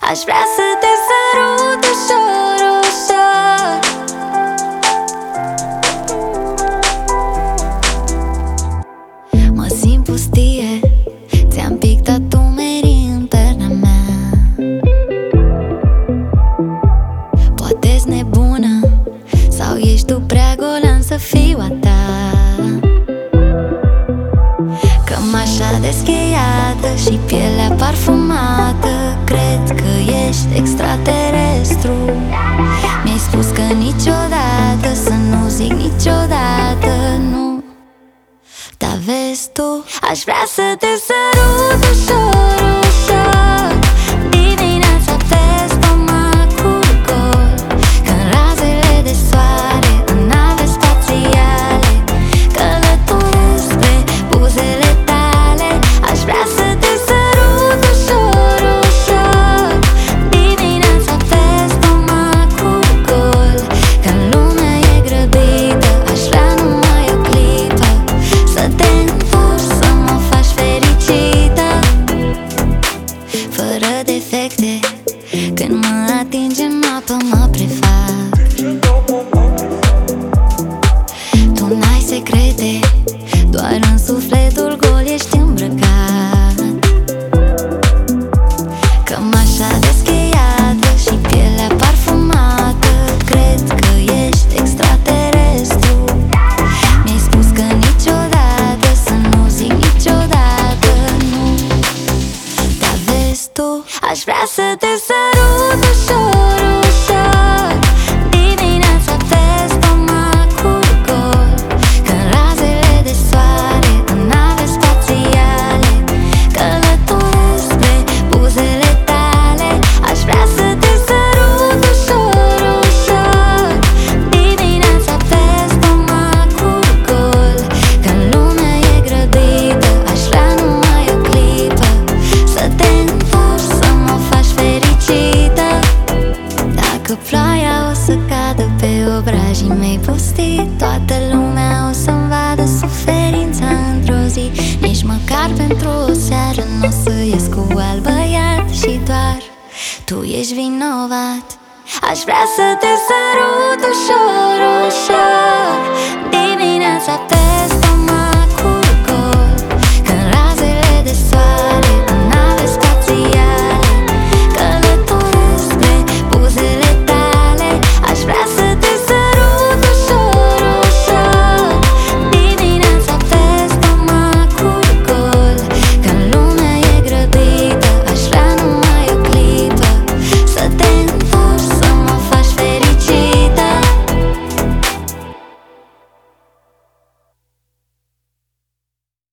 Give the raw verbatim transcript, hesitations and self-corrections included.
Aș vrea să te sărut ușor, ușor. Mă simt pustie, ți-am pictat umerii în perna mea. Poate-s nebună sau ești tu prea golan să fiu a ta. Cămașa descheiată și pielea parfumată, cred că ești extraterestru. Mi-ai spus că niciodată să nu zic niciodată nu. Dar vezi tu, aș vrea să te sărut ușor, ușor. Dimineața pe stomacul gol, când razele de soare în nave spațiale călătoresc spre buzele tale. Aș vrea să te sărut ușor, ușor. Dimineața pe stomacul gol, când lumea e grăbită, aș vrea numai o clipă să te întorci, să mă faci fericită, fără defecte. Când mă atingi în apă mă prefac. Tu n-ai secrete, doar în sufletul gol ești îmbrăcat. Cămașa descheiată și pielea parfumată, cred că ești extraterestru. Mi-ai spus că niciodată să nu zic niciodată nu. Dar vezi tu, aș vrea să te sărut ușor, ușor. Dimineața pe stomacul gol, când razele de soare în nave spațiale călătoresc spre buzele tale. Aș vrea să te sărut ușor, ușor. Dimineața pe stomacul gol, când lumea e grăbită, aș vrea numai o clipă să te întorci, să mă faci fericită. Dacă ploaia o să cadă pe obrajii mei pustii, toată lumea o să-mi vadă suferința într-o zi. Nici măcar pentru o seară n-o să ies cu alt băiat și doar tu ești vinovat. Aș vrea să te sărut ușor, ușor. Dimineața pe